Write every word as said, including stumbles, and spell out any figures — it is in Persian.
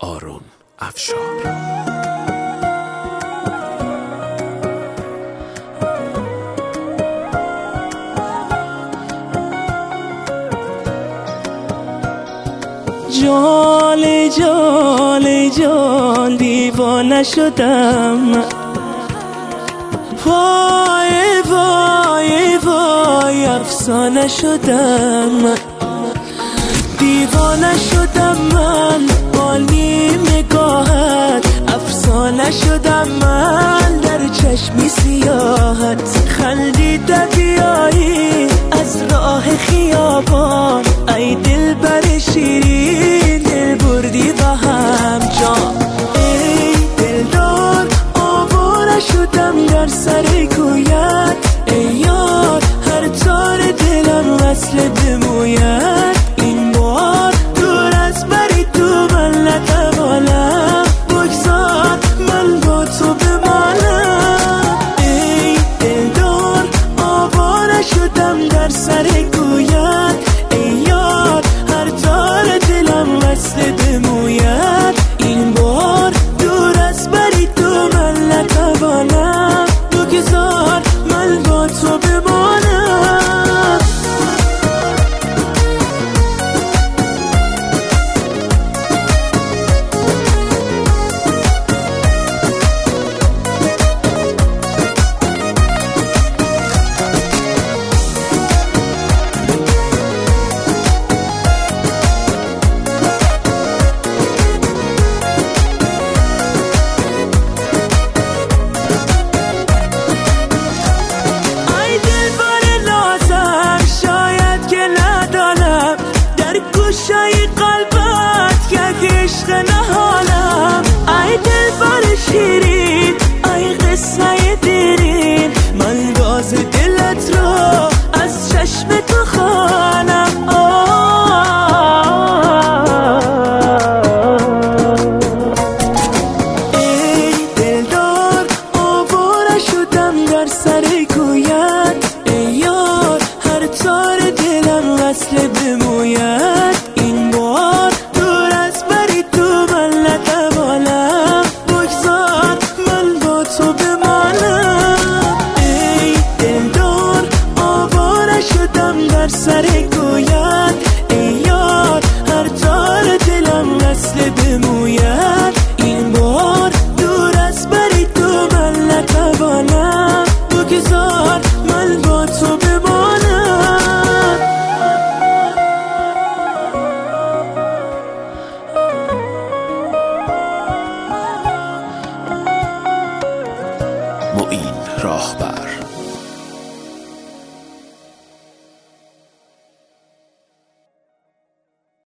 آرون افشار. جال جال جال دیوانه شدم، وای وای وای افسانه شدم، دیوانه شدم من با نیم نگاهت، افسانه شدم من در چشمی سیاحت، خندیده بیایی از راه خیابان، ای دل بر شیرین دل بردی و هم جان، ای دلدار آواره شدم در سر کویت، ای یار هر تار دلم وصل بموید، این بار دور از بری تو من نتوانم، بگذار من با تو بمانم، ای دلدار آواره شدم در سر کویت، ای یار هر تار دلم وصل بموید، این بار دور از بری تو من نتوانم، بگذار من با تو بمانم. شای قلبت یک عشق نهالم، ای دل بر شیرین ای قصه دیرین، من راز دلت رو از چشم تو خوانم، ای دلدار آواره شدم در سر کویت، ای یار هر تار دلم وصل بموید، این بار دور از بری تو من نتوانم، بگذار من با تو بمانم، ای دلدار آواره شدم در سر کویت، ای یار هر تار دلم وصل بموید، این بار دور از بری تو من نتوانم، بگذار من با تو بمانم. معین راهبر.